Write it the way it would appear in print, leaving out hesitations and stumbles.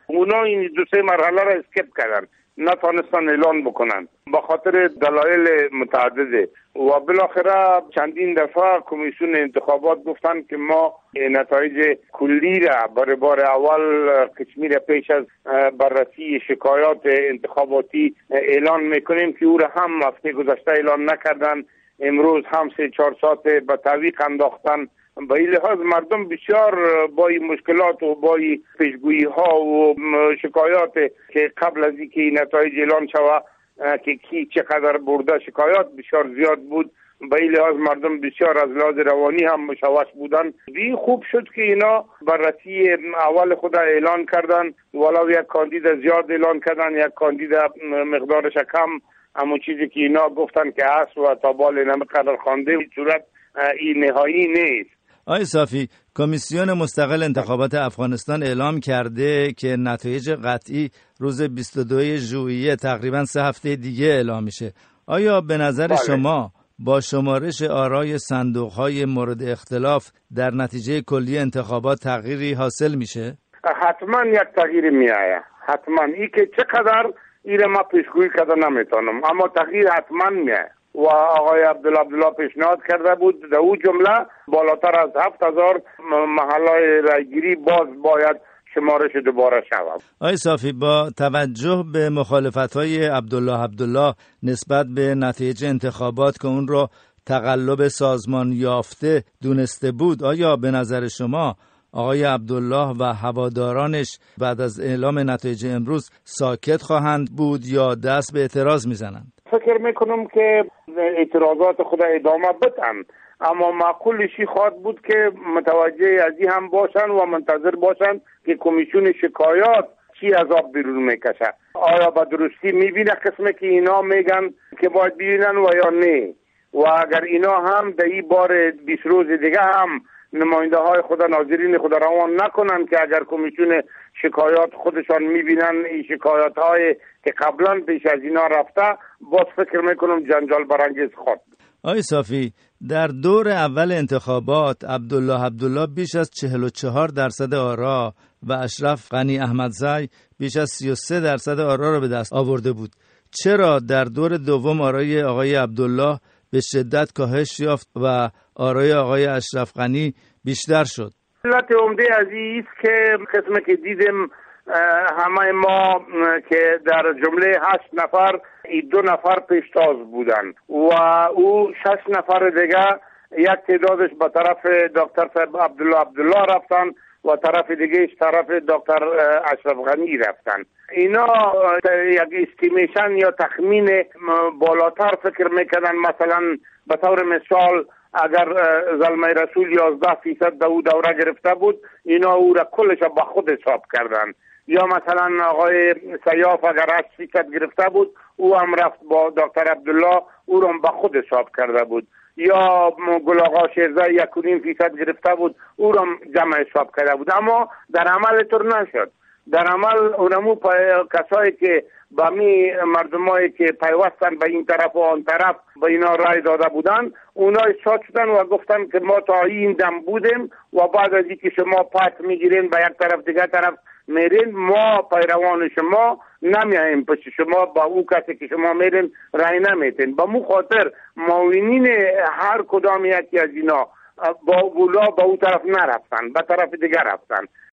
اونا این 2-3 مرحله را اسکیپ کردن، نتونستن اعلان بکنن به خاطر دلایل متعدده و بالاخره چندین دفعه کمیسیون انتخابات گفتن که ما نتایج کلی را برای بار اول قسمی را پیش از بررسی شکایات انتخاباتی اعلان میکنیم که او را هم هفته گذشته اعلان نکردن، امروز هم 3-4 ساعت به تعویق انداختن. به این لحاظ مردم بسیار با این مشکلات و با این پیشگویی ها و شکایات که قبل از اینکه این نتایج اعلان شود که کی چقدر برده شکایات بسیار زیاد بود، به این لحاظ مردم بسیار از لحاظ روانی هم مشوش بودن. این خوب شد که اینا بررسی اول خود اعلان کردن، ولو یک کاندید زیاد اعلان کردن، یک کاندید مقدارش کم، اما چیزی که اینا گفتن که هست و تا بال نمیقدر خوانده این صورت این نهایی نیست. آقای صافی، کمیسیون مستقل انتخابات افغانستان اعلام کرده که نتایج قطعی روز 22 ژوئیه تقریبا 3 هفته دیگه اعلام میشه. آیا به نظر شما با شمارش آرای صندوق‌های مورد اختلاف در نتیجه کلی انتخابات تغییری حاصل میشه؟ حتما یک تغییر میآید، حتما. این که چقدر این ما پیشگویی کردن نمیتونم، اما تغییر حتما میآید و آقای عبدالله پیشنهاد کرده بود در اون جمله بالاتر از 7000 محلهای رایگیری باز باید شمارش دوباره شود. آقای صافی، با توجه به مخالفت‌های عبدالله نسبت به نتیجه انتخابات که اون رو تقلب سازمان یافته دونسته بود، آیا به نظر شما آقای عبدالله و هوادارانش بعد از اعلام نتایج امروز ساکت خواهند بود یا دست به اعتراض میزنند؟ فکر میکنم که اعتراضات خود ادامه بدن، اما معقولشی خواهد بود که متوجه از این هم باشن و منتظر باشن که کمیسیون شکایات چی عذاب بیرون میکشه. آیا به درستی میبینه قسمی که اینا میگن که باید ببینن و یا نه؟ و اگر اینا هم در این بار 20 روز دیگه هم نماینده های خود ناظرین خود روان نکنن که اگر کمیسیون شکایات خودشان میبینن این شکایات های که قبلا پیش از اینا رفته، باز فکر میکنم جنجال برانگیز خواهد. آقای صافی، در دور اول انتخابات عبدالله بیش از 44% آرا و اشرف غنی احمدزی بیش از 33% آرا را به دست آورده بود. چرا در دور دوم آرای آقای عبدالله به شدت کاهش یافت و آرای آقای اشرف غنی بیشتر شد؟ علت عمده از این است که قسمی که دیدیم همه ما که در جمله 8 نفر 2 نفر پیشتاز بودن و او 6 نفر دیگه یک تعدادش به طرف دکتر صاحب عبدالله رفتن و طرف دیگهش طرف دکتر اشرف غنی رفتن. اینا یک استیمیشن یا تخمین بالاتر فکر میکردن، مثلا به طور مثال اگر زلمه رسول 11% در او دوره گرفته بود، اینا او را کلش به خود حساب کردن. یا مثلا آقای سیاف اگر 8% گرفته بود، او هم رفت با دکتر عبدالله او را به خود حساب کرده بود. یا گل آقا شیرزای 1.5% گرفته بود، او را جمع حساب کرده بود. اما در عمل طور نشد. در عمل اونمو کسایی که با می مردمایی که پیوستن به این طرف و آن طرف به اینا رای داده بودن، اونا شاد شدن و گفتن که ما تا این دم بودیم و بعد از اینکه شما پات میگیرین به یک طرف دیگه طرف میرین، ما پیروان شما نمیاییم پشت شما، با او کسی که شما میرین رای نمیتین. با مو خاطر معاونین هر کدام یکی از اینا با اولا با او طرف نرفتن، به طرف دیگه رفتن.